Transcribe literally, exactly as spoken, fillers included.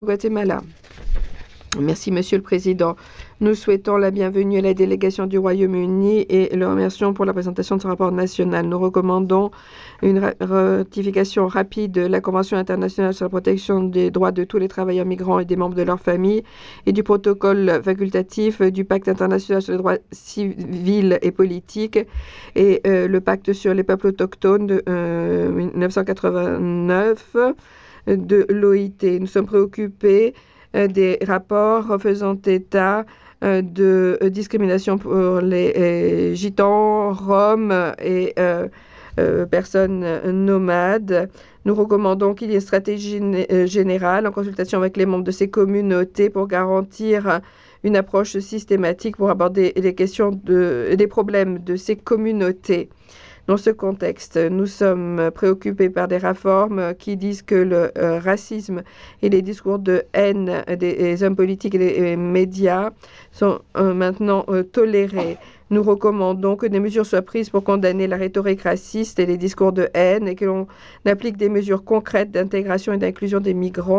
Guatemala. Merci, Monsieur le Président. Nous souhaitons la bienvenue à la délégation du Royaume-Uni et le remercions pour la présentation de ce rapport national. Nous recommandons une ratification rapide de la Convention internationale sur la protection des droits de tous les travailleurs migrants et des membres de leur famille et du protocole facultatif du Pacte international sur les droits civils et politiques et euh, le Pacte sur les peuples autochtones de euh, mille neuf cent quatre-vingt-neuf de l'O I T. Nous sommes préoccupés des rapports faisant état de discrimination pour les gitans, roms et euh, euh, personnes nomades. Nous recommandons qu'il y ait une stratégie générale en consultation avec les membres de ces communautés pour garantir une approche systématique pour aborder les questions de, des problèmes de ces communautés. Dans ce contexte, nous sommes préoccupés par des réformes qui disent que le euh, racisme et les discours de haine des, des hommes politiques et des médias sont euh, maintenant euh, tolérés. Nous recommandons que des mesures soient prises pour condamner la rhétorique raciste et les discours de haine et que l'on applique des mesures concrètes d'intégration et d'inclusion des migrants